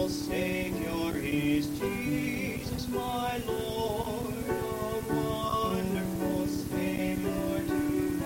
Savior is Jesus, my Lord, a wonderful Savior to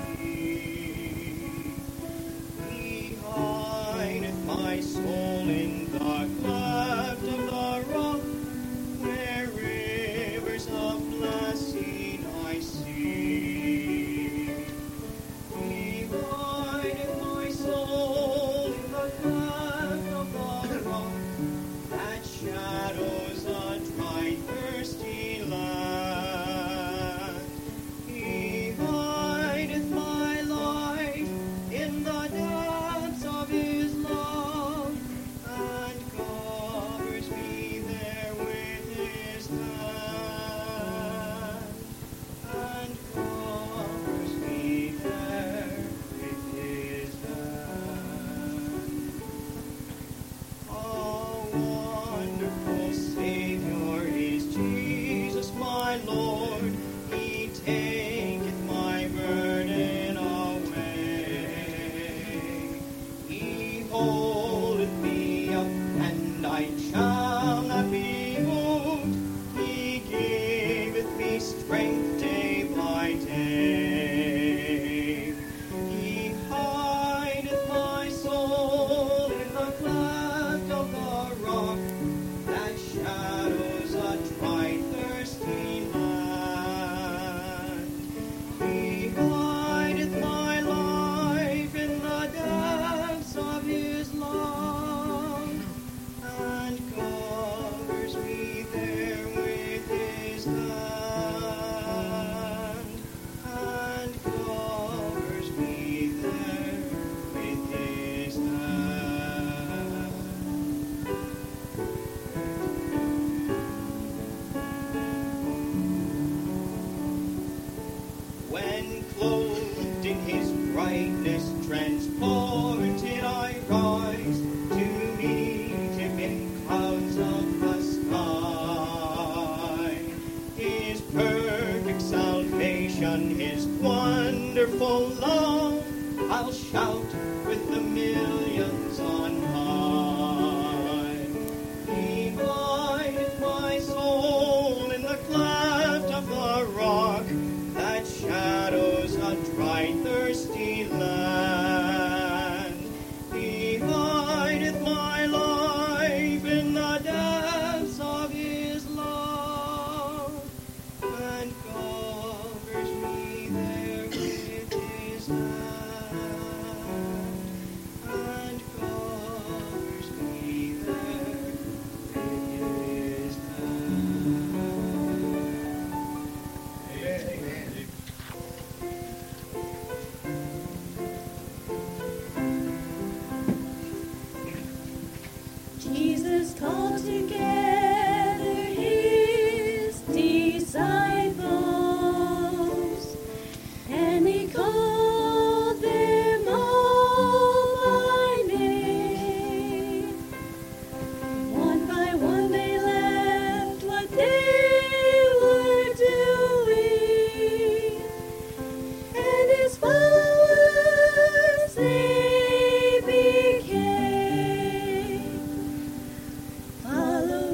me. He hideth my soul in the cleft of the rock, where rivers of blessing I see. He hideth my soul in the cleft of the rock, that shadows a dry, thirsty land. He hideth my life in the depths of his love, and covers me there with his hand, and covers me there with his hand. Oh, wonderful Savior is Jesus, my Lord. He taketh my burden away. He holdeth me up, and I shall not be moved. He giveth me strength day by day. He hideth my soul in the cleft of the rock, that shadows a dry, thirsty land. He hideth my life in the depths of his love, and covers me there with his hand, and covers me there with his hand. When clothed in his brightness, transported I rise to meet him in clouds of the sky. His perfect salvation, his wonderful love, I'll shout with the millions on high. He hideth my soul in the cleft of the rock, that shadows a dry, thirsty land. He hideth my life in the depths of his love, and covers me there with his hand, and covers me there with his hand. Amen. Jesus called together his disciples, and he called them all by name. One by one they left what they were doing, and his followers they became. Follow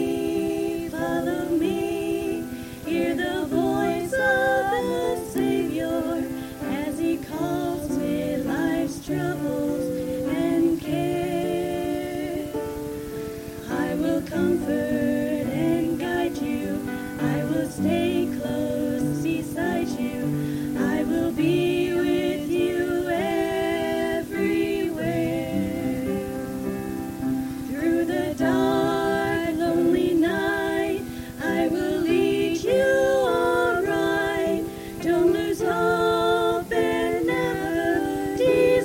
me, hear the voice of the Savior as he calls with life's troubles and care. I will comfort and guide you, I will stay close beside you, I will be with you everywhere. Through the dark, lonely night, I will lead you all right. Don't lose hope and never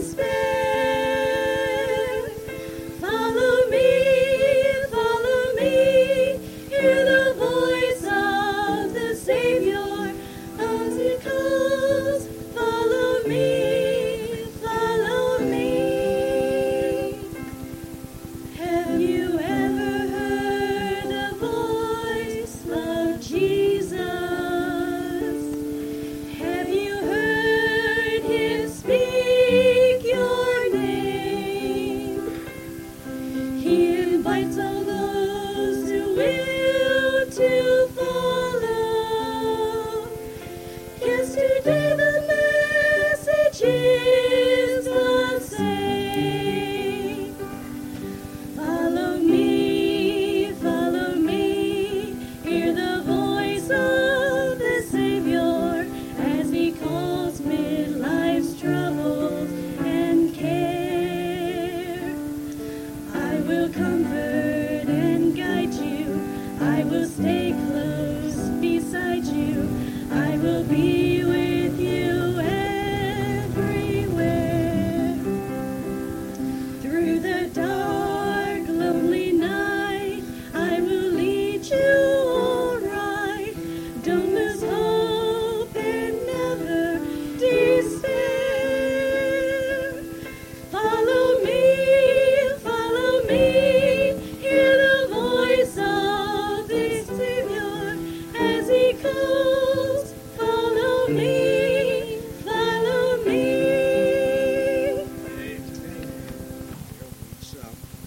despair. Follow me, hear the voice of the Savior as he calls. Follow me. Have you ever heard the voice of Jesus? Have you heard him speak your name? He invites all will to follow. Yesterday the message is the same. Follow me, hear the voice of the Savior as He calls mid-life's troubles and care. I will comfort and guide you, I will stay close beside you, I will be with you everywhere. Through the dark, lonely night, I will lead you all right. Don't lose hope and never despair. Follow me, hear the voice of the Savior as He calls. Follow me, follow me. So,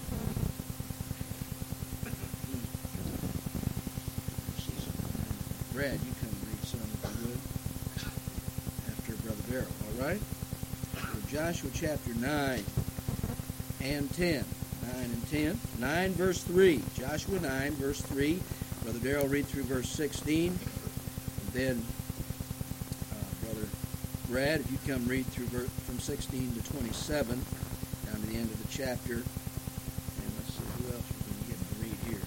Brad, you come read some if you would after Brother Darrell, all right? So Joshua chapter 9 and 10. 9 and 10. 9 verse 3. Joshua 9 verse 3. Brother Darrell read through verse 16. And then Brother Brad, if you come read through from 16 to 27 down to the end of the chapter. And let's see who else we're going to get to read here.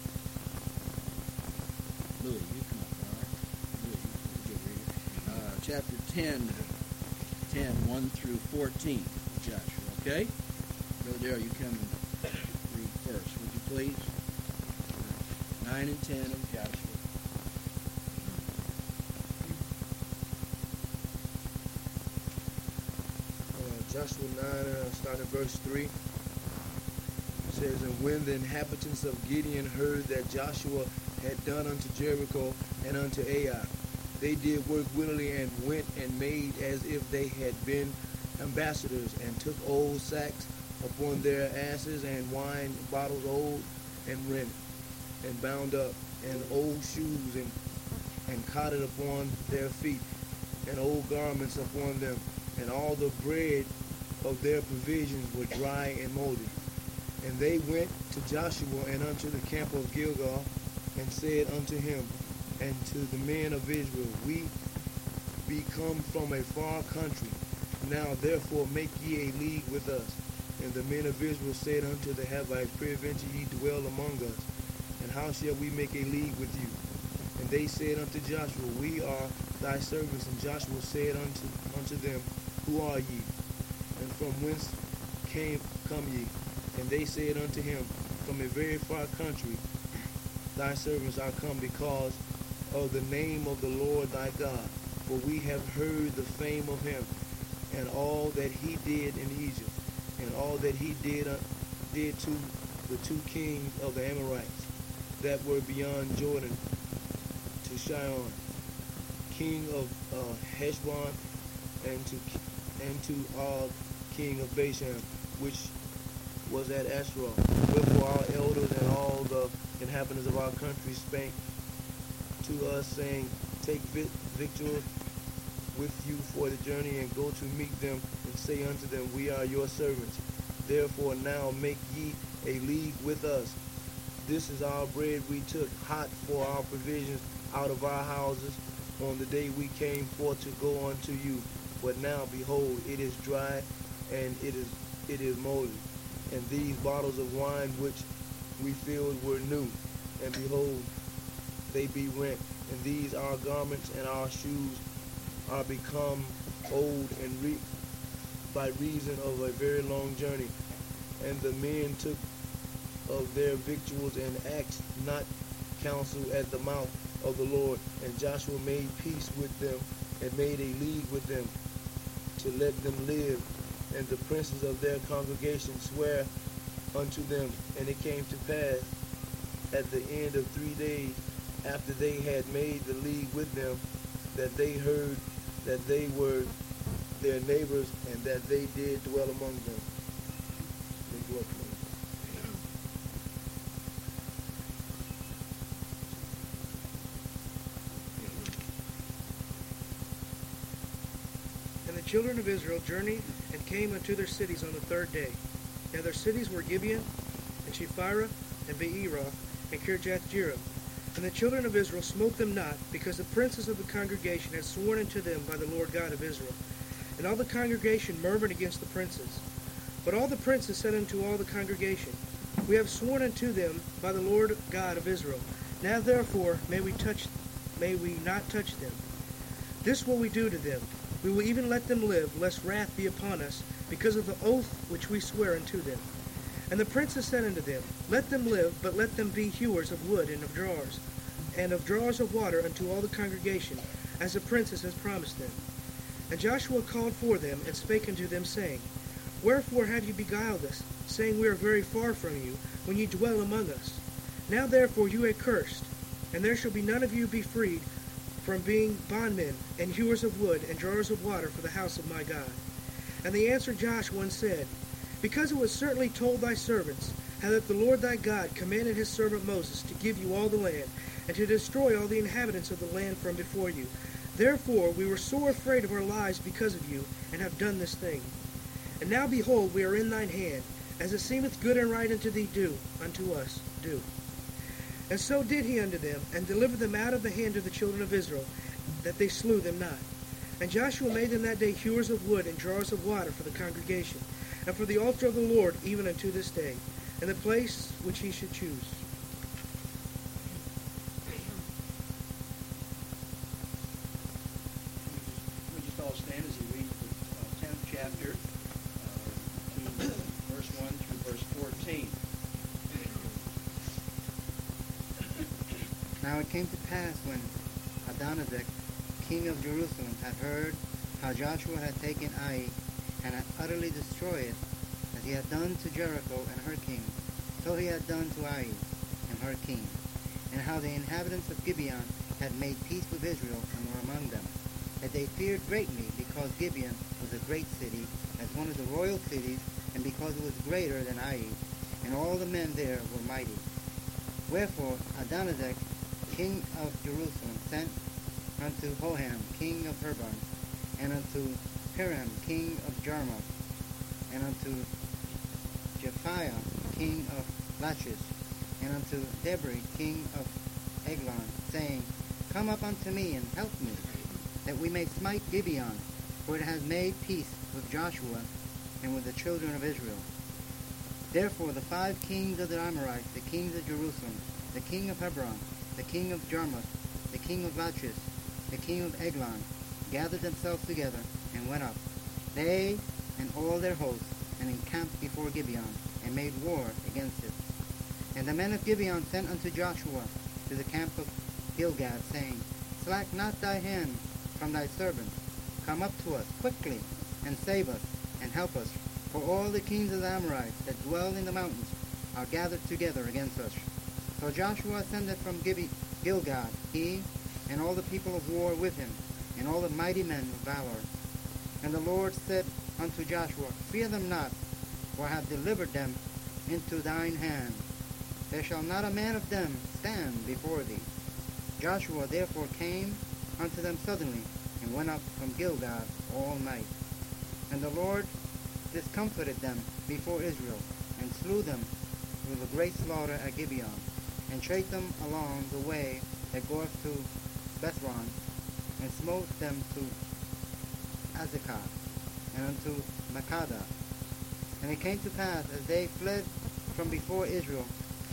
Louis, you come up, all right? Louis, you're a good reader. Chapter 10, 1 through 14, Joshua, okay? Brother Darrell, you come and read first, would you please? 9 and 10 of Joshua. Joshua 9, start at verse 3. It says, And when the inhabitants of Gideon heard that Joshua had done unto Jericho and unto Ai, they did work willingly and went and made as if they had been ambassadors, and took old sacks upon their asses, and wine bottles old and rent, and bound up, and old shoes, and cotton upon their feet, and old garments upon them, and all the bread of their provisions were dry and moldy. And they went to Joshua and unto the camp of Gilgal, and said unto him and to the men of Israel, We be come from a far country. Now therefore make ye a league with us. And the men of Israel said unto the Hivites, Peradventure ye dwell among us, and how shall we make a league with you? And they said unto Joshua, We are thy servants. And Joshua said unto them, Who are ye? And from whence come ye? And they said unto him, From a very far country thy servants are come, because of the name of the Lord thy God. For we have heard the fame of him, and all that he did in Egypt, and all that he did to the two kings of the Amorites that were beyond Jordan, to Sihon, king of Heshbon, and to Og, king of Bashan, which was at Ashtaroth. Wherefore our elders and all the inhabitants of our country spake to us, saying, Take victuals with you for the journey, and go to meet them, and say unto them, We are your servants. Therefore now make ye a league with us. This is our bread we took hot for our provisions out of our houses on the day we came forth to go unto you. But now, behold, it is dry, and it is moldy. And these bottles of wine which we filled were new, and behold, they be rent. And these our garments and our shoes are become old and by reason of a very long journey. And the men took of their victuals and asked not counsel at the mouth of the Lord. And Joshua made peace with them and made a league with them to let them live. And the princes of their congregation swear unto them. And it came to pass at the end of 3 days, after they had made the league with them, that they heard that they were their neighbors, and that they did dwell among them. children of Israel journeyed and came unto their cities on the third day. Now their cities were Gibeon, and Shephirah, and Beeroth, and Kirjath-jearim. And the children of Israel smote them not, because the princes of the congregation had sworn unto them by the Lord God of Israel. And all the congregation murmured against the princes. But all the princes said unto all the congregation, We have sworn unto them by the Lord God of Israel. Now therefore may we not touch them. This will we do to them. We will even let them live, lest wrath be upon us, because of the oath which we swear unto them. And the princes said unto them, Let them live, but let them be hewers of wood and of drawers of water unto all the congregation, as the princes has promised them. And Joshua called for them, and spake unto them, saying, Wherefore have ye beguiled us, saying, We are very far from you, when ye dwell among us? Now therefore you are cursed, and there shall be none of you be freed from being bondmen, and hewers of wood, and drawers of water for the house of my God. And they answered Joshua and said, Because it was certainly told thy servants, how that the Lord thy God commanded his servant Moses to give you all the land, and to destroy all the inhabitants of the land from before you. Therefore we were sore afraid of our lives because of you, and have done this thing. And now behold, we are in thine hand, as it seemeth good and right unto thee unto us do. And so did he unto them, and delivered them out of the hand of the children of Israel, that they slew them not. And Joshua made them that day hewers of wood and drawers of water for the congregation, and for the altar of the Lord even unto this day, in the place which he should choose. We just all stand as he reads the 10th chapter, to verse 1 through verse 14. Now it came to pass when Adonizek, king of Jerusalem, had heard how Joshua had taken Ai, and had utterly destroyed it, as he had done to Jericho and her king, so he had done to Ai and her king, and how the inhabitants of Gibeon had made peace with Israel and were among them, that they feared greatly, because Gibeon was a great city, as one of the royal cities, and because it was greater than Ai, and all the men there were mighty. Wherefore Adonizek, king of Jerusalem, sent unto Hoham, king of Hebron, and unto Piram, king of Jarmuth, and unto Japhiah, king of Lachish, and unto Debri, king of Eglon, saying, Come up unto me, and help me, that we may smite Gibeon, for it has made peace with Joshua and with the children of Israel. Therefore the 5 kings of the Amorites, the kings of Jerusalem, the king of Hebron, the king of Jarmuth, the king of Lachish, the king of Eglon, gathered themselves together, and went up, they and all their hosts, and encamped before Gibeon, and made war against it. And the men of Gibeon sent unto Joshua to the camp of Gilgad, saying, Slack not thy hand from thy servant. Come up to us quickly, and save us, and help us. For all the kings of the Amorites that dwell in the mountains are gathered together against us. So Joshua ascended from Gilgad, he and all the people of war with him, and all the mighty men of valor. And the Lord said unto Joshua, Fear them not, for I have delivered them into thine hand. There shall not a man of them stand before thee. Joshua therefore came unto them suddenly, and went up from Gilgad all night. And the Lord discomfited them before Israel, and slew them with a great slaughter at Gibeon, and chased them along the way that goeth to Bethron, and smote them to Azekah, and unto Makkadah. And it came to pass, as they fled from before Israel,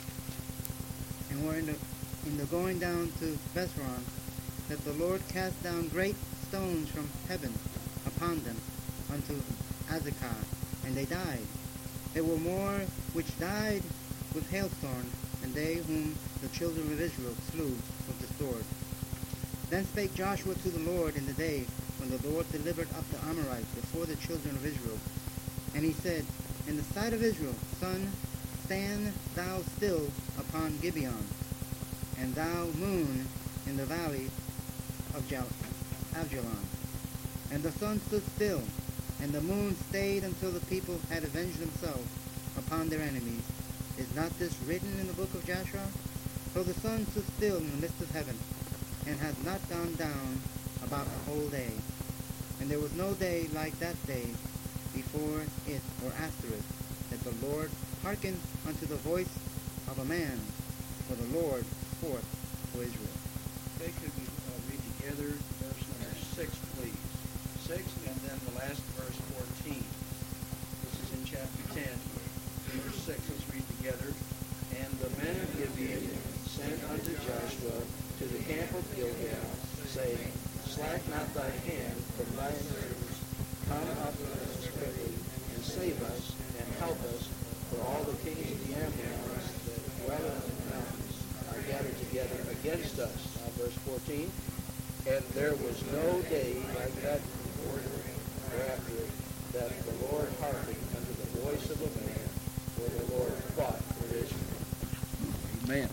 and were in the going down to Bethron, that the Lord cast down great stones from heaven upon them unto Azekah, and they died. There were more which died with hailstones, and they whom the children of Israel slew with the sword. Then spake Joshua to the Lord in the day when the Lord delivered up the Amorites before the children of Israel. And he said, In the sight of Israel, sun, stand thou still upon Gibeon, and thou moon in the valley of Ajalon. And the sun stood still, and the moon stayed until the people had avenged themselves upon their enemies. Is not this written in the book of Joshua? So the sun stood still in the midst of heaven, and hath not gone down about a whole day. And there was no day like that day before it or after it, that the Lord hearkened unto the voice of a man, for the Lord fought for Israel. Okay, could we read together verse number 6, please? 6, and then the last verse 14. This is in chapter 10, verse 6. Let's read together. And the men of Gibeon sent unto Joshua to the camp of Gilgal, saying, Slack not thy hand from thine enemies, come up to us quickly, and save us, and help us, for all the kings of the Amorites that dwell in the mountains are gathered together against us. Now verse 14. And there was no day like that before or after it, that the Lord hearkened unto the voice of a man, for the Lord fought for Israel. Amen.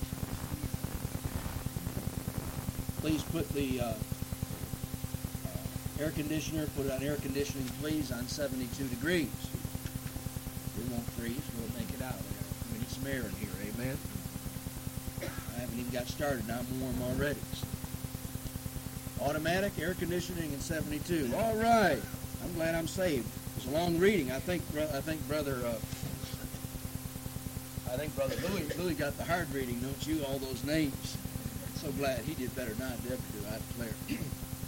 Please put the air conditioner, put it on air conditioning, please, on 72 degrees. We won't freeze. We'll make it out there. We need some air in here. Amen. I haven't even got started. Now I'm warm already. Automatic air conditioning in 72. All right. I'm glad I'm saved. It was a long reading. I think brother Louis got the hard reading, don't you? All those names. So glad he did better than I ever do. I declare.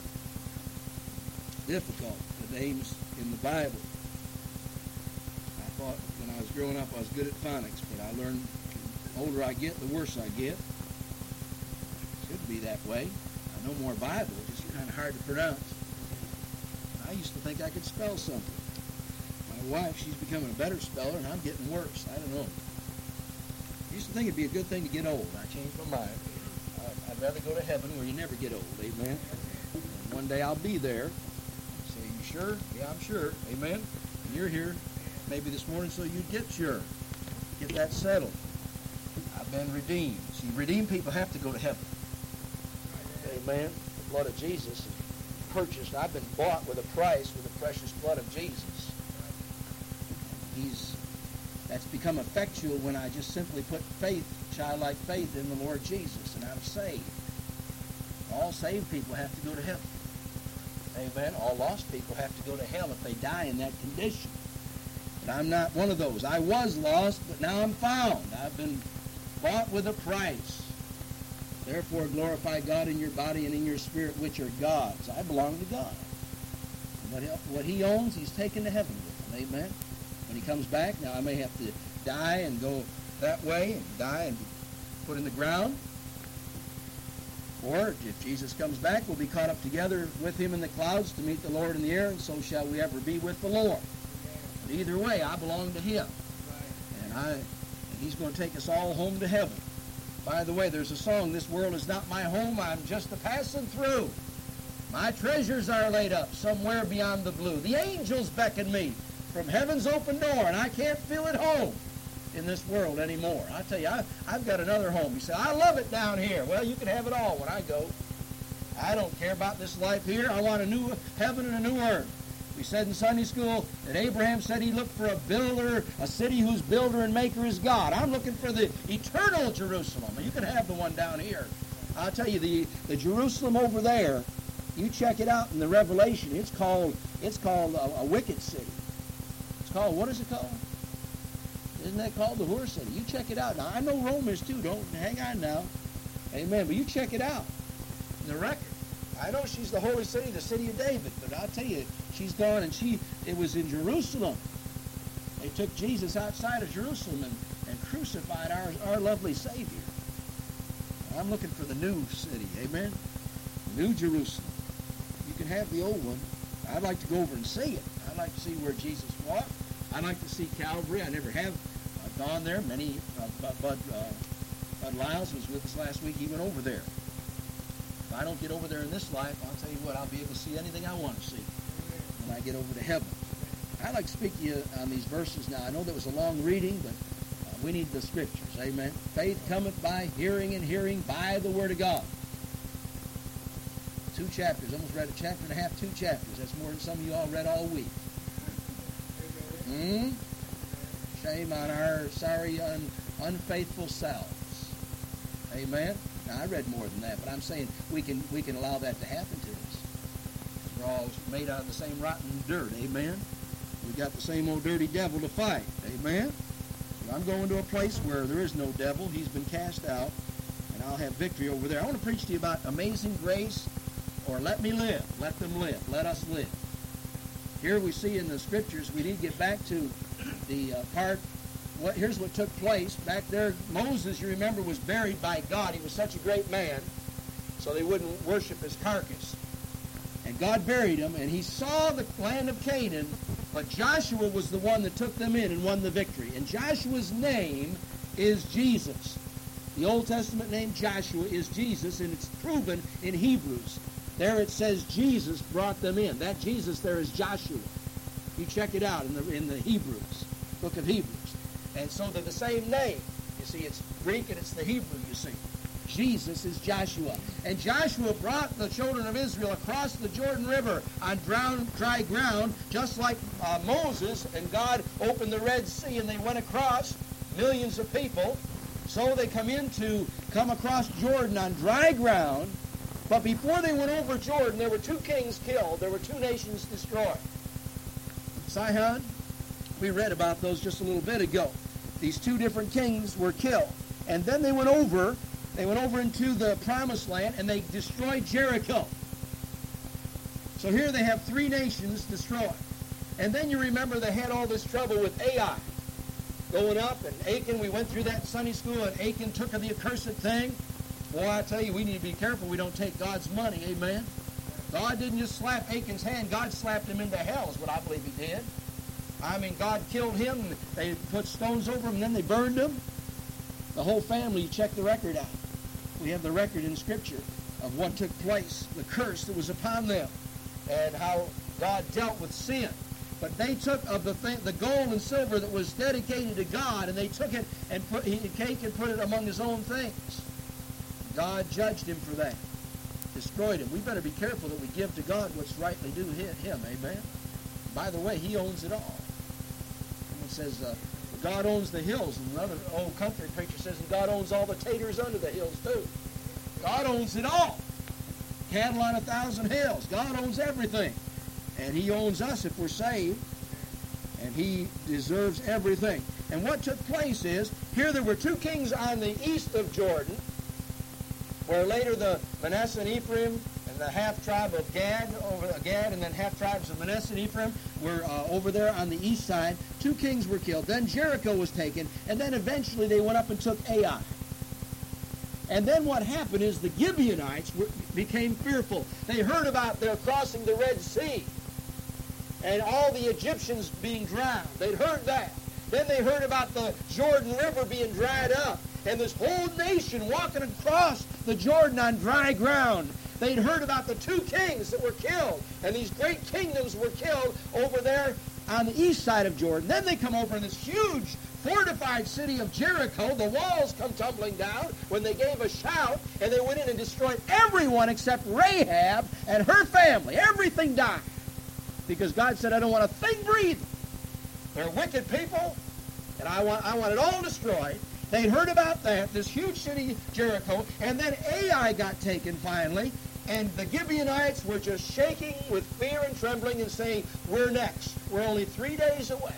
Difficult, the names in the Bible. I thought when I was growing up I was good at phonics, but I learned the older I get, the worse I get. Should be that way. I know more Bible, it's just kind of hard to pronounce. I used to think I could spell something. My wife, she's becoming a better speller, and I'm getting worse. I don't know. I used to think it'd be a good thing to get old. I changed my mind. I'd rather go to heaven where you never get old. Amen. And one day I'll be there. Say, you sure? Yeah, I'm sure. Amen. And you're here maybe this morning so you get sure. Get that settled. I've been redeemed. See, redeemed people have to go to heaven. Amen. The blood of Jesus is purchased. I've been bought with a price with the precious blood of Jesus. That's become effectual when I just simply put faith, childlike faith in the Lord Jesus, and I'm saved. All saved people have to go to heaven. Amen. All lost people have to go to hell if they die in that condition. But I'm not one of those. I was lost, but now I'm found. I've been bought with a price. Therefore, glorify God in your body and in your spirit, which are God's. I belong to God. And what He owns, He's taken to heaven with Him. Amen. When He comes back, now I may have to die and go that way, and die and be put in the ground. Or, if Jesus comes back, we'll be caught up together with Him in the clouds to meet the Lord in the air, and so shall we ever be with the Lord. But either way, I belong to Him. And He's going to take us all home to heaven. By the way, there's a song, "This world is not my home, I'm just a passing through. My treasures are laid up somewhere beyond the blue. The angels beckon me from heaven's open door, and I can't feel at home in this world anymore." I tell you, I've got another home. You say, "I love it down here." Well, you can have it all when I go. I don't care about this life here. I want a new heaven and a new earth. We said in Sunday school that Abraham said he looked for a builder, a city whose builder and maker is God. I'm looking for the eternal Jerusalem. You can have the one down here. I'll tell you, the Jerusalem over there, you check it out in the Revelation. It's called a wicked city. It's called, what is it called? Isn't that called the whore city? You check it out. Now, I know Rome is too. Don't hang on now. Amen. But you check it out. The record. I know she's the holy city, the city of David. But I'll tell you, she's gone, and it was in Jerusalem. They took Jesus outside of Jerusalem and crucified our lovely Savior. I'm looking for the new city. Amen. New Jerusalem. You can have the old one. I'd like to go over and see it. I'd like to see where Jesus walked. I'd like to see Calvary. I never have gone there. Bud Lyles was with us last week. He went over there. If I don't get over there in this life, I'll tell you what, I'll be able to see anything I want to see when I get over to heaven. I'd like to speak to you on these verses now. I know that was a long reading, but we need the Scriptures. Amen. Faith cometh by hearing, and hearing by the Word of God. 2 chapters. Almost read a chapter and a half, 2 chapters. That's more than some of you all read all week. Shame on our sorry, unfaithful selves. Amen. Now, I read more than that, but I'm saying we can allow that to happen to us. We're all made out of the same rotten dirt. Amen? We got the same old dirty devil to fight. Amen? But I'm going to a place where there is no devil. He's been cast out, and I'll have victory over there. I want to preach to you about amazing grace, or let me live. Let them live. Let us live. Here we see in the Scriptures, we need to get back to the part. Here's what took place. Back there, Moses, you remember, was buried by God. He was such a great man, so they wouldn't worship his carcass. And God buried him, and he saw the land of Canaan, but Joshua was the one that took them in and won the victory. And Joshua's name is Jesus. The Old Testament name Joshua is Jesus, and it's proven in Hebrews. There it says Jesus brought them in. That Jesus there is Joshua. You check it out in the Hebrews, book of Hebrews. And so they're the same name. You see, it's Greek and it's the Hebrew, you see. Jesus is Joshua. And Joshua brought the children of Israel across the Jordan River on dry ground, just like Moses, and God opened the Red Sea, and they went across, millions of people. So they come across Jordan on dry ground. But before they went over Jordan, there were 2 kings killed. There were 2 nations destroyed. Sihon, we read about those just a little bit ago. These 2 different kings were killed. And then they went over into the promised land, and they destroyed Jericho. So here they have 3 nations destroyed. And then you remember they had all this trouble with Ai going up, and Achan, we went through that in Sunday school, and Achan took of the accursed thing. Boy, I tell you, we need to be careful we don't take God's money, amen? God didn't just slap Achan's hand. God slapped him into hell is what I believe he did. I mean, God killed him. They put stones over him, and then they burned him. The whole family, you check the record out. We have the record in Scripture of what took place, the curse that was upon them, and how God dealt with sin. But they took of the gold and silver that was dedicated to God, and they took it and put it among his own things. God judged him for that, destroyed him. We better be careful that we give to God what's rightly due him, amen? By the way, he owns it all. Someone says, God owns the hills, and another old country preacher says, and God owns all the taters under the hills too. God owns it all. Cattle on 1,000 hills. God owns everything. And he owns us if we're saved, and he deserves everything. And what took place is, here there were 2 kings on the east of Jordan, where later the Manasseh and Ephraim and the half-tribe of Gad, and then half-tribes of Manasseh and Ephraim were over there on the east side. 2 kings were killed. Then Jericho was taken, and then eventually they went up and took Ai. And then what happened is the Gibeonites became fearful. They heard about their crossing the Red Sea and all the Egyptians being drowned. They'd heard that. Then they heard about the Jordan River being dried up, and this whole nation walking across the Jordan on dry ground. They'd heard about the 2 kings that were killed, and these great kingdoms were killed over there on the east side of Jordan. Then they come over in this huge fortified city of Jericho. The walls come tumbling down when they gave a shout, and they went in and destroyed everyone except Rahab and her family. Everything died because God said, I don't want a thing breathing. They're wicked people, and I want it all destroyed. They'd heard about that, this huge city, Jericho, and then Ai got taken finally, and the Gibeonites were just shaking with fear and trembling and saying, we're next. We're only 3 days away.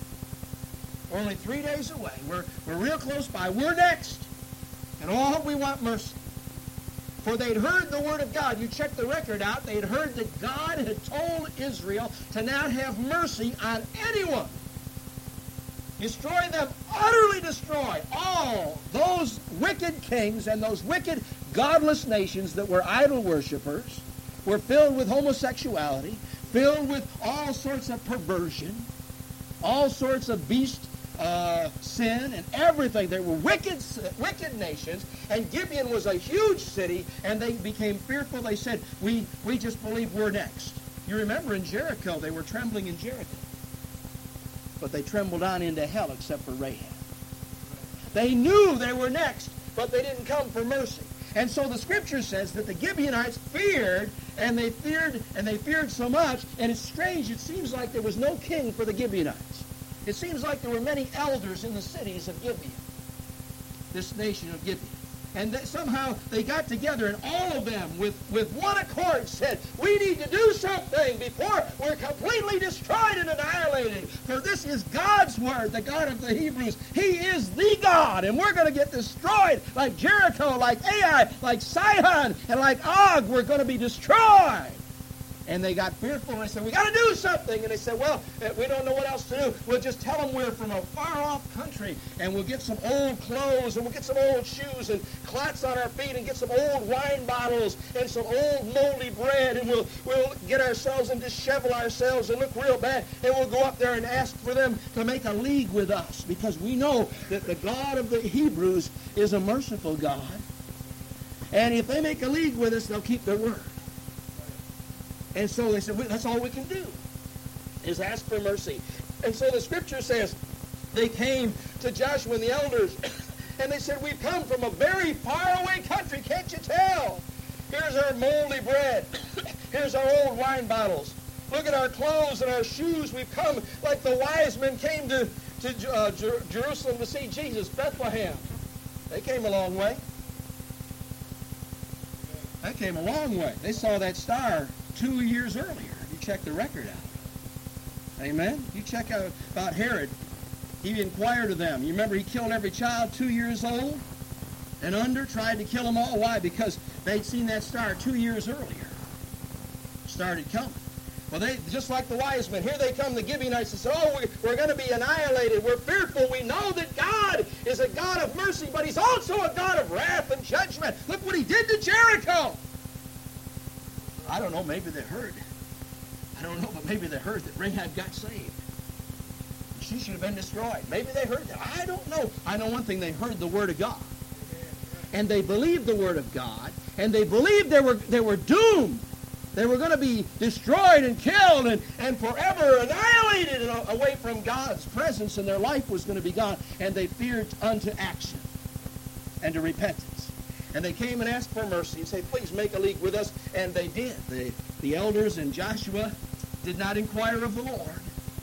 We're only 3 days away. We're real close by. We're next. And oh, we want mercy. For they'd heard the word of God. You check the record out. They'd heard that God had told Israel to not have mercy on anyone. Destroy them, utterly destroy all those wicked kings and those wicked godless nations that were idol worshipers, were filled with homosexuality, filled with all sorts of perversion, all sorts of beast sin and everything. They were wicked nations, and Gibeon was a huge city, and they became fearful. They said, we just believe we're next. You remember in Jericho, they were trembling in Jericho. But they trembled on into hell except for Rahab. They knew they were next, but they didn't come for mercy. And so the Scripture says that the Gibeonites feared, and they feared so much, and it's strange, it seems like there was no king for the Gibeonites. It seems like there were many elders in the cities of Gibeon, this nation of Gibeon. And somehow they got together, and all of them, with one accord, said, we need to do something before we're completely destroyed and annihilated. For this is God's word, the God of the Hebrews. He is the God, and we're going to get destroyed like Jericho, like Ai, like Sihon, and like Og. We're going to be destroyed. And they got fearful, and they said, we got to do something. And they said, well, we don't know what else to do. We'll just tell them we're from a far-off country, and we'll get some old clothes, and we'll get some old shoes and clots on our feet, and get some old wine bottles and some old moldy bread, and we'll get ourselves and dishevel ourselves and look real bad, and we'll go up there and ask for them to make a league with us, because we know that the God of the Hebrews is a merciful God. And if they make a league with us, they'll keep their word. And so they said, that's all we can do, is ask for mercy. And so the scripture says they came to Joshua and the elders, and they said, we've come from a very faraway country, can't you tell? Here's our moldy bread. Here's our old wine bottles. Look at our clothes and our shoes. We've come like the wise men came to Jerusalem to see Jesus, Bethlehem. They came a long way. They came a long way. They saw that star 2 years earlier. You check the record out. Amen? You check out about Herod. He inquired of them. You remember he killed every child 2 years old and under, tried to kill them all. Why? Because they'd seen that star 2 years earlier. Started coming. Well, they just like the wise men. Here they come, the Gibeonites, and say, oh, we're going to be annihilated. We're fearful. We know that God is a God of mercy, but he's also a God of wrath and judgment. Look what he did to Jericho. I don't know, maybe they heard. I don't know, but maybe they heard that Rahab got saved. She should have been destroyed. Maybe they heard that. I don't know. I know one thing, they heard the word of God. And they believed the word of God, and they believed they were doomed. They were going to be destroyed and killed and forever annihilated away from God's presence, and their life was going to be gone. And they feared unto action and to repentance. And they came and asked for mercy and said, please make a league with us. And they did. The elders and Joshua did not inquire of the Lord.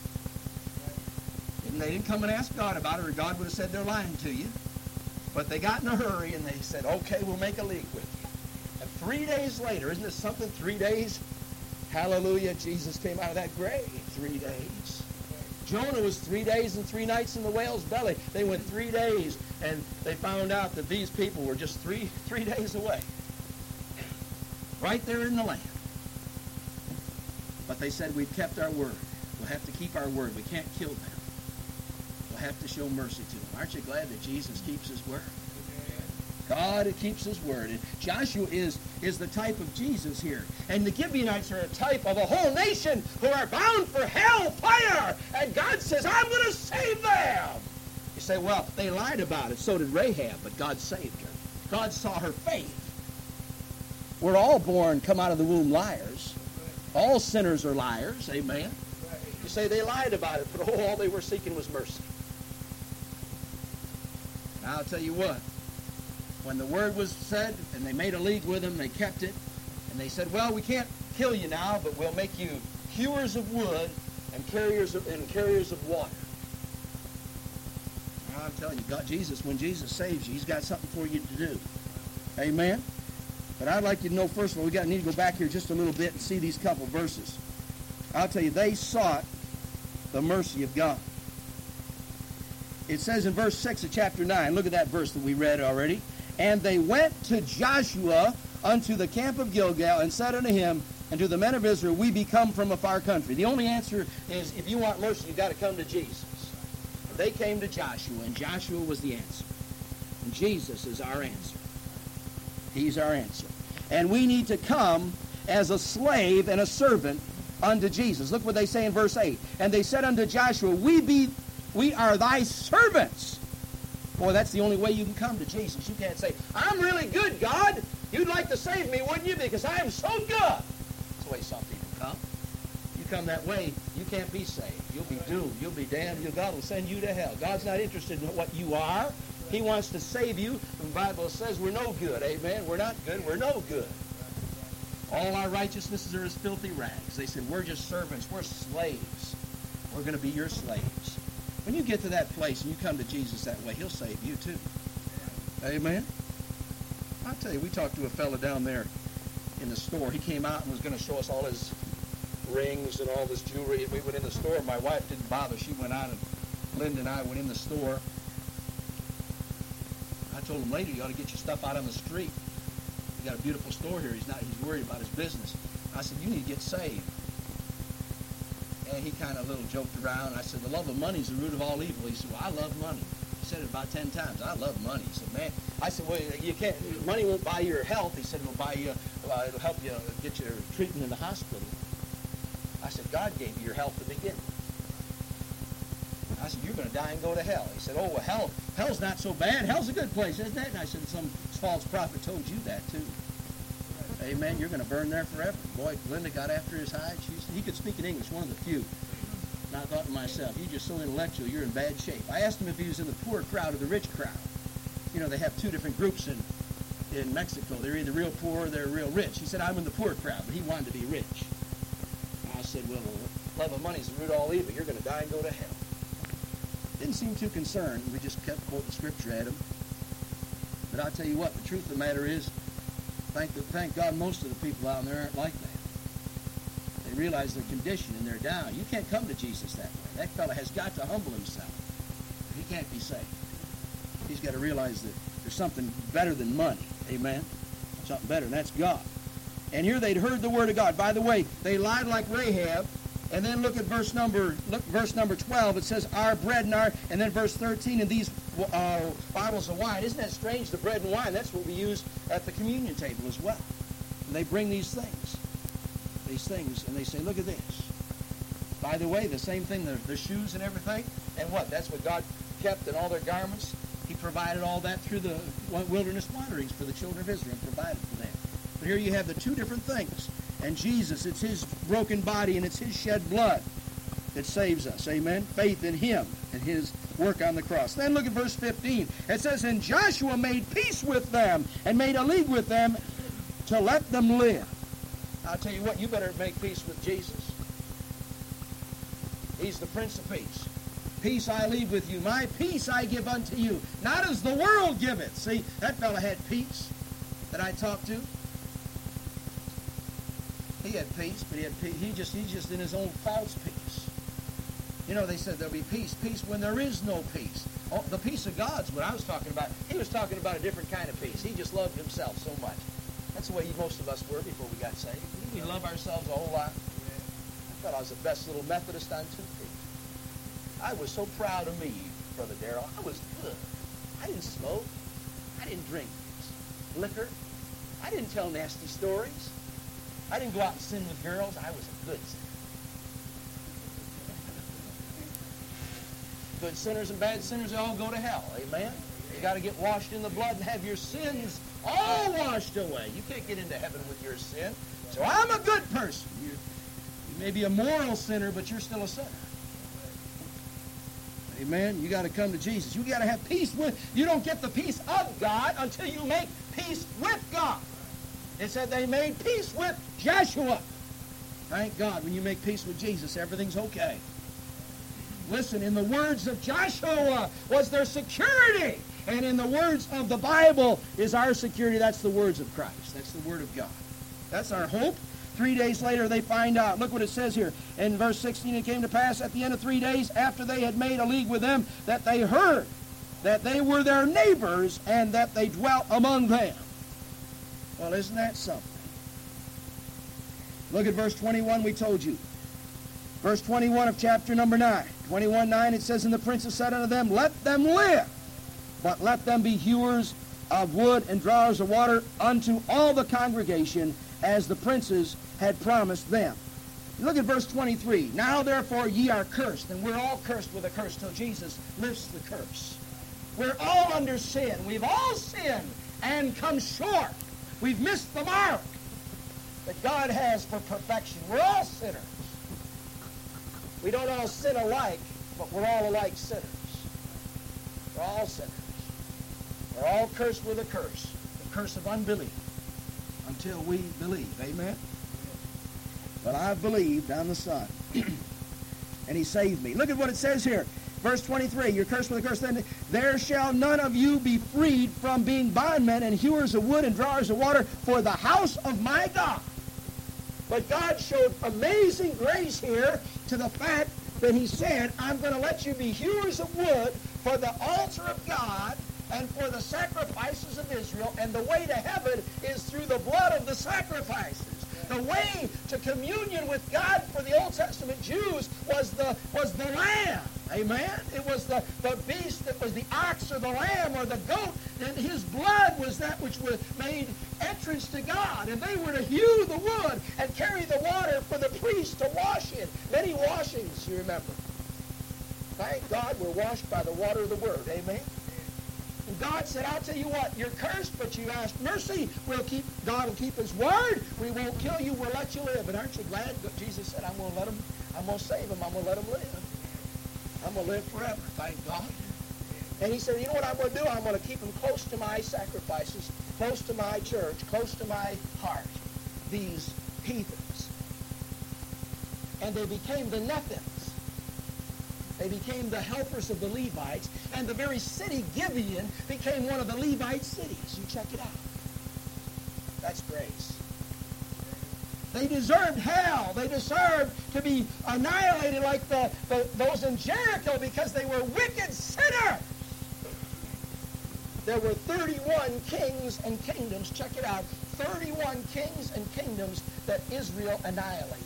And they didn't come and ask God about it, or God would have said they're lying to you. But they got in a hurry and they said, okay, we'll make a league with you. And 3 days later, isn't this something? 3 days? Hallelujah, Jesus came out of that grave. 3 days. Jonah was 3 days and 3 nights in the whale's belly. They went 3 days, and they found out that these people were just three days away. Right there in the land. But they said, we've kept our word. We'll have to keep our word. We can't kill them. We'll have to show mercy to them. Aren't you glad that Jesus keeps his word? God keeps his word. And Joshua is the type of Jesus here. And the Gibeonites are a type of a whole nation who are bound for hell, fire. And God says, I'm going to save them. You say, well, they lied about it. So did Rahab, but God saved her. God saw her faith. We're all born, come out of the womb liars. All sinners are liars. Amen. You say they lied about it, but all they were seeking was mercy. Now, I'll tell you what. When the word was said, and they made a league with them, they kept it, and they said, well, we can't kill you now, but we'll make you hewers of wood and carriers of water. Now, I'm telling you, God, when Jesus saves you, he's got something for you to do. Amen? But I'd like you to know, first of all, we need to go back here just a little bit and see these couple verses. I'll tell you, they sought the mercy of God. It says in verse 6 of chapter 9, look at that verse that we read already. And they went to Joshua unto the camp of Gilgal and said unto him and to the men of Israel, we be come from a far country. The only answer is, if you want mercy, you've got to come to Jesus. And they came to Joshua, and Joshua was the answer. And Jesus is our answer. He's our answer. And we need to come as a slave and a servant unto Jesus. Look what they say in verse 8. And they said unto Joshua, we are thy servants. Boy, that's the only way you can come to Jesus. You can't say, I'm really good, God. You'd like to save me, wouldn't you? Because I am so good. That's the way some people come. You come that way, you can't be saved. You'll be doomed. You'll be damned. God will send you to hell. God's not interested in what you are. He wants to save you. The Bible says we're no good. Amen. We're not good. We're no good. All our righteousnesses are as filthy rags. They said, we're just servants. We're slaves. We're going to be your slaves. When you get to that place and you come to Jesus that way, he'll save you too. Amen? I'll tell you, we talked to a fella down there in the store. He came out and was going to show us all his rings and all this jewelry. And we went in the store. My wife didn't bother. She went out, and Linda and I went in the store. I told him later, you ought to get your stuff out on the street. You got a beautiful store here. He's worried about his business. I said, you need to get saved. And he kind of little joked around. I said, the love of money is the root of all evil. He said, well, I love money. He said it about 10 times. I love money. He said, man. I said, well, you can't. Money won't buy your health. He said, it'll buy you. It'll help you get your treatment in the hospital. I said, God gave you your health to begin with. I said, you're going to die and go to hell. He said, oh, well, hell's not so bad. Hell's a good place, isn't it? And I said, some false prophet told you that, too. Amen. You're going to burn there forever. Boy, Linda got after his hide. He could speak in English, one of the few. And I thought to myself, you're just so intellectual, you're in bad shape. I asked him if he was in the poor crowd or the rich crowd. You know, they have two different groups in Mexico. They're either real poor or they're real rich. He said, I'm in the poor crowd, but he wanted to be rich. I said, well, the love of money is the root of all evil. You're going to die and go to hell. Didn't seem too concerned. We just kept quoting scripture at him. But I'll tell you what, the truth of the matter is, thank God most of the people out there aren't like that. They realize their condition and they're down. You can't come to Jesus that way. That fellow has got to humble himself. He can't be saved. He's got to realize that there's something better than money. Amen? Something better, and that's God. And here they'd heard the word of God. By the way, they lied like Rahab. And then look at verse number 12. It says, our bread and then verse 13, and these bottles of wine. Isn't that strange? The bread and wine, that's what we use at the communion table as well. And they bring these things, and they say, look at this. By the way, the same thing, the shoes and everything. And what? That's what God kept in all their garments. He provided all that through the wilderness wanderings for the children of Israel, provided for them. But here you have the two different things. And Jesus, it's his broken body and it's his shed blood that saves us. Amen? Faith in him and his work on the cross. Then look at verse 15. It says, and Joshua made peace with them and made a league with them to let them live. I'll tell you what, you better make peace with Jesus. He's the Prince of Peace. Peace I leave with you. My peace I give unto you. Not as the world giveth. See, that fellow had peace that I talked to. He had peace, but he's just in his own false peace. You know, they said there'll be peace when there is no peace. Oh, the peace of God's what I was talking about. He was talking about a different kind of peace. He just loved himself so much. That's the way most of us were before we got saved. We love ourselves a whole lot. I thought I was the best little Methodist on 2 feet. I was so proud of me, Brother Darrell. I was good. I didn't smoke. I didn't drink liquor. I didn't tell nasty stories. I didn't go out and sin with girls. I was a good sinner. Good sinners and bad sinners, they all go to hell. Amen? You got to get washed in the blood and have your sins all washed away. You can't get into heaven with your sin. So I'm a good person. You may be a moral sinner, but you're still a sinner. Amen? You got to come to Jesus. You got to have peace with. You don't get the peace of God until you make peace with God. It said they made peace with Joshua. Thank God, when you make peace with Jesus, everything's okay. Listen, in the words of Joshua was their security. And in the words of the Bible is our security. That's the words of Christ. That's the Word of God. That's our hope. 3 days later, they find out. Look what it says here. In verse 16, it came to pass at the end of 3 days, after they had made a league with them, that they heard that they were their neighbors and that they dwelt among them. Well, isn't that something? Look at verse 21 we told you. Verse 21 of chapter number 9. 21:9, it says, and the princes said unto them, let them live, but let them be hewers of wood and drawers of water unto all the congregation, as the princes had promised them. Look at verse 23. Now therefore ye are cursed, and we're all cursed with a curse till Jesus lifts the curse. We're all under sin. We've all sinned and come short. We've missed the mark that God has for perfection. We're all sinners. We don't all sin alike, but we're all alike sinners. We're all sinners. We're all cursed with a curse, the curse of unbelief, until we believe. Amen? But I've believed on the Son, and he saved me. Look at what it says here. Verse 23, you're cursed with a curse. Then there shall none of you be freed from being bondmen and hewers of wood and drawers of water for the house of my God. But God showed amazing grace here to the fact that he said, I'm going to let you be hewers of wood for the altar of God and for the sacrifices of Israel. And the way to heaven is through the blood of the sacrifices. The way to communion with God for the Old Testament Jews was the lamb. Amen? It was the beast that was the ox or the lamb or the goat. And his blood was that which made entrance to God. And they were to hew the wood and carry the water for the priest to wash in. Many washings, you remember. Thank God we're washed by the water of the Word. Amen? And God said, I'll tell you what, you're cursed, but you asked mercy. God will keep his word. We won't kill you. We'll let you live. And aren't you glad that Jesus said, I'm going to save him. I'm going to let him live. I'm going to live forever. Thank God. And he said, you know what I'm going to do? I'm going to keep him close to my sacrifices, close to my church, close to my heart, these heathens. And they became the Nephilims. They became the helpers of the Levites, and the very city, Gibeon, became one of the Levite cities. You check it out. That's grace. They deserved hell. They deserved to be annihilated like those in Jericho because they were wicked sinners. There were 31 kings and kingdoms. Check it out. 31 kings and kingdoms that Israel annihilated.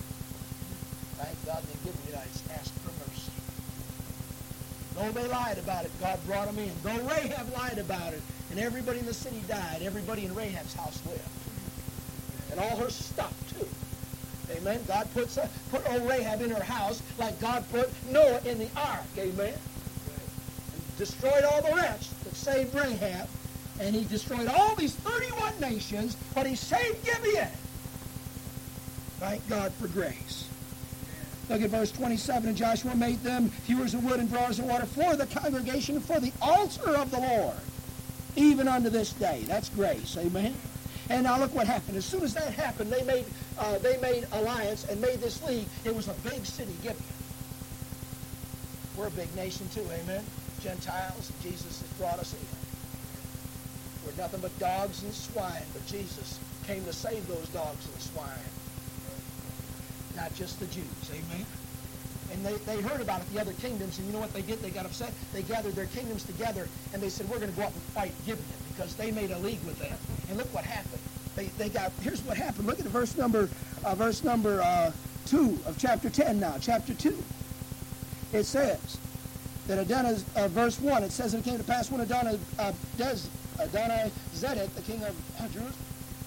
Thank God the Gibeonites asked for mercy. Though they lied about it, God brought them in. Though Rahab lied about it, and everybody in the city died, everybody in Rahab's house lived. And all her stuff, too. Amen. God put old Rahab in her house like God put Noah in the ark. Amen. And destroyed all the rest, but saved Rahab. And he destroyed all these 31 nations, but he saved Gibeon. Thank God for grace. Look at verse 27. And Joshua made them hewers of wood and drawers of water for the congregation, for the altar of the Lord, even unto this day. That's grace. Amen. And now look what happened. As soon as that happened, they made alliance and made this league. It was a big city, Gibeon. We're a big nation too. Amen. Gentiles. Jesus has brought us in. We're nothing but dogs and swine, but Jesus came to save those dogs and swine. Not just the Jews. Amen. And they heard about it, the other kingdoms, and you know what they did? They got upset. They gathered their kingdoms together, and they said, we're going to go out and fight Gibeon, because they made a league with them. And look what happened. Here's what happened. Look at verse number 2 of chapter 10 now. Chapter 2. It says that verse 1, it says, and it came to pass when Adonizedek, the king of Jerusalem,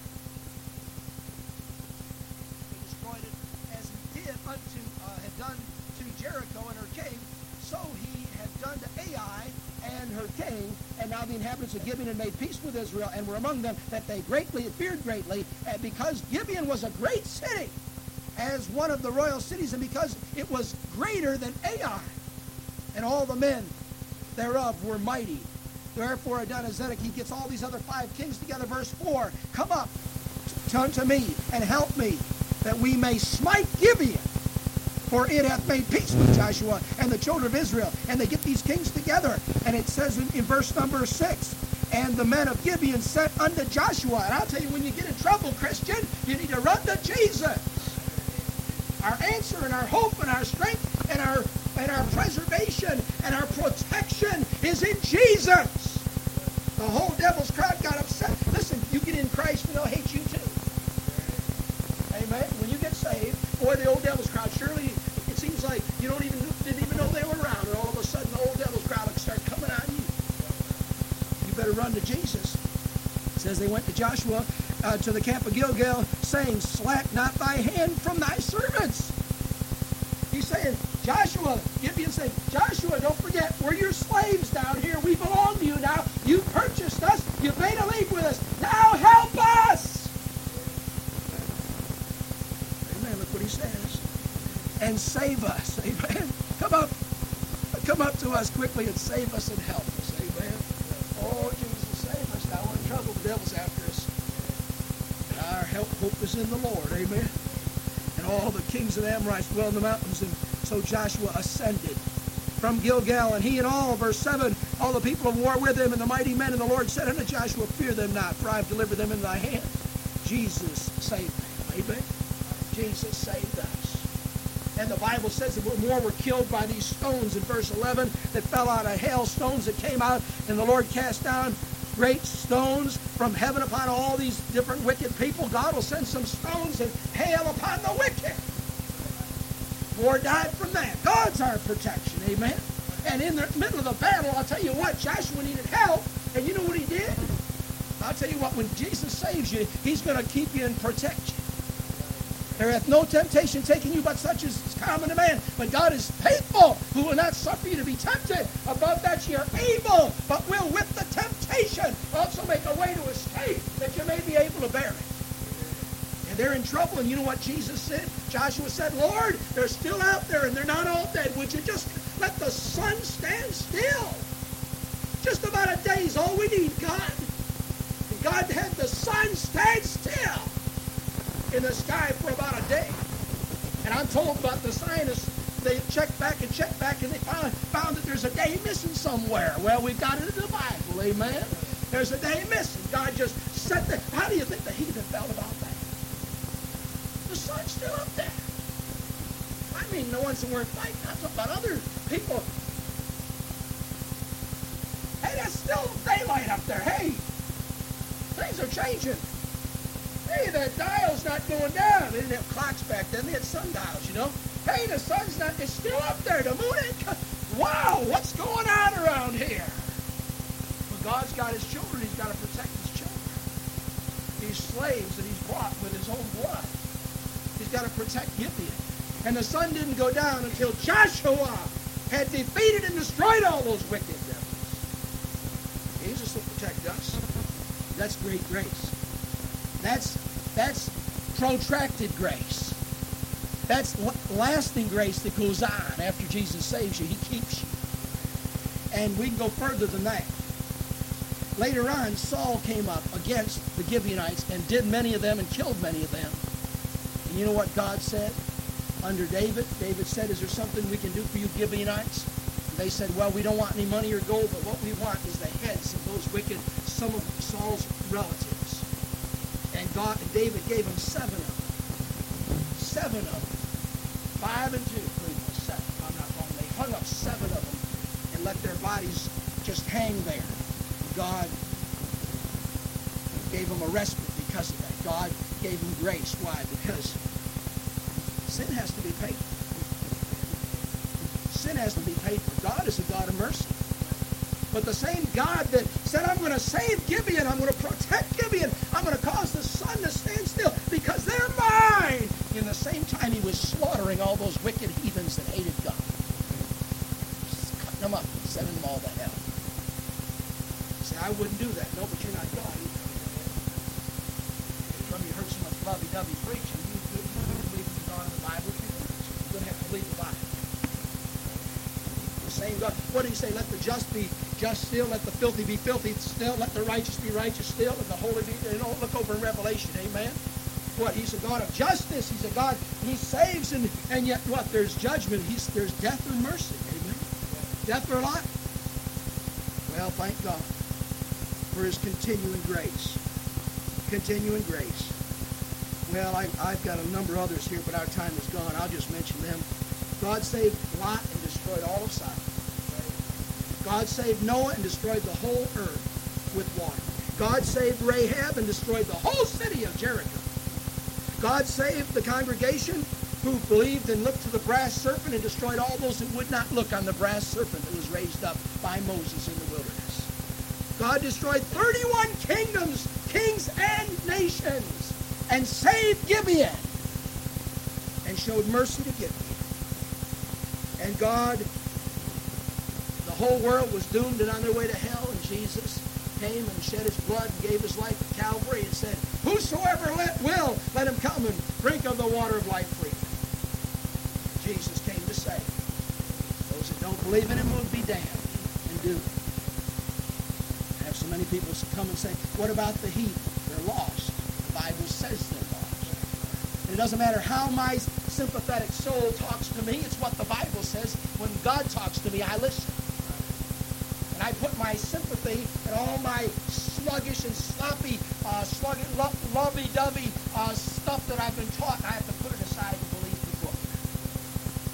had done to Jericho and her king, so he had done to Ai and her king, and now the inhabitants of Gibeon had made peace with Israel, and were among them that they feared greatly, because Gibeon was a great city, as one of the royal cities, and because it was greater than Ai, and all the men thereof were mighty. Therefore Adonizedek, he gets all these other 5 kings together. Verse 4, come up unto me and help me, that we may smite Gibeon, for it hath made peace with Joshua and the children of Israel. And they get these kings together. And it says in verse number 6, and the men of Gibeon said unto Joshua. And I'll tell you, when you get in trouble, Christian, you need to run to Jesus. Our answer and our hope and our strength and our preservation and our protection is in Jesus. The whole devil's crowd got upset. Listen, you get in Christ and they'll hate you too. Amen. When you get saved, boy, the old devil's crowd, surely it seems like you didn't even know they were around, and all of a sudden the old devil's crowd will start coming on you. You better run to Jesus. It says they went to Joshua to the camp of Gilgal, saying, slack not thy hand from thy servants. He's saying, Joshua, Gibeon said, Joshua, don't forget, we're your slaves down here. We belong to you now. You purchased us. You made a league with us. Now help us. Look what he says. And save us. Amen. Come up to us quickly and save us and help us. Amen. Oh, Jesus, save us. Now we're in trouble. The devil's after us. And our hope is in the Lord. Amen. And all the kings of the Amorites dwell in the mountains. And so Joshua ascended from Gilgal, and he and all, verse 7, all the people of war with him, and the mighty men, and the Lord said unto Joshua, fear them not, for I have delivered them into thy hand. Jesus saved them. Amen? Jesus saved us. And the Bible says that more were killed by these stones in verse 11 that fell out of hail, stones that came out, and the Lord cast down great stones from heaven upon all these different wicked people. God will send some stones and hail upon the wicked. More died from that. God's our protection. Amen? And in the middle of the battle, I'll tell you what, Joshua needed help, and you know what he did? I'll tell you what, when Jesus saves you, he's going to keep you and protect you. There hath no temptation taken you but such as is common to man. But God is faithful, who will not suffer you to be tempted above that ye are able, but will with the temptation also make a way to escape, that you may be able to bear it. And they're in trouble, and you know what Jesus said? Joshua said, Lord, they're still out there, and they're not all dead. Would you just let the sun stand still? Just about a day is all we need, God. And God had the sun stand still in the sky for about a day. And I'm told about the scientists, they checked back, and they found that there's a day missing somewhere. Well, we've got it in the Bible, amen? There's a day missing. God just set the... How do you think the heathen felt about that? The sun's still up there. I mean, the ones that weren't fighting. I'm talking about other people. Hey, there's still daylight up there. Hey, things are changing. Hey, the dial's not going down. They didn't have clocks back then. They had sundials, you know. Hey, the sun's not, it's still up there. The moon ain't come. Wow, what's going on around here? Well, God's got his children. He's got to protect his children. These slaves that he's bought with his own blood. He's got to protect Gibeon. And the sun didn't go down until Joshua had defeated and destroyed all those wicked devils. Jesus will protect us. That's great grace. That's protracted grace. That's lasting grace that goes on after Jesus saves you. He keeps you. And we can go further than that. Later on, Saul came up against the Gibeonites and did many of them and killed many of them. And you know what God said? Under David said, is there something we can do for you Gibeonites? And they said, well, we don't want any money or gold, but what we want is the heads of those wicked, some of Saul's relatives. And David gave them 7 of them. 7 of them. 5 and 2, 7, if I'm not wrong. They hung up 7 of them and let their bodies just hang there. God gave them a respite because of that. God gave them grace. Why? Because sin has to be paid for. Sin has to be paid for. God is a God of mercy. But the same God that said, I'm going to save Gibeon, I'm going to protect Gibeon, I'm going to cause the sun to stand still because they're mine. In the same time, he was slaughtering all those wicked heathens that hated God. Just cutting them up and sending them all to hell. You say, I wouldn't do that. No, but you're not God either. You heard so much lovey-dovey preaching. You believe in God in the Bible. You're going to have to believe the Bible. The same God. What did he say? Let the just be just still, let the filthy be filthy still, let the righteous be righteous still, and the holy be, look over in Revelation, amen? What, he's a God of justice, he's a God, he saves, and yet what, there's judgment, there's death or mercy, amen? Death or life. Well, thank God for his continuing grace. Continuing grace. Well, I've got a number of others here, but our time is gone. I'll just mention them. God saved Lot and destroyed all of Sodom. God saved Noah and destroyed the whole earth with water. God saved Rahab and destroyed the whole city of Jericho. God saved the congregation who believed and looked to the brass serpent and destroyed all those that would not look on the brass serpent that was raised up by Moses in the wilderness. God destroyed 31 kingdoms, kings, and nations, and saved Gibeon and showed mercy to Gibeon. And God, the whole world was doomed and on their way to hell, and Jesus came and shed his blood and gave his life at Calvary and said, whosoever will, let him come and drink of the water of life freely. Jesus came to save. Those that don't believe in him will be damned and doomed. I have so many people come and say, what about the heathen? They're lost. The Bible says they're lost. And it doesn't matter how my sympathetic soul talks to me. It's what the Bible says. When God talks to me, I listen. And I put my sympathy and all my sluggish and sloppy, lovey-dovey stuff that I've been taught, and I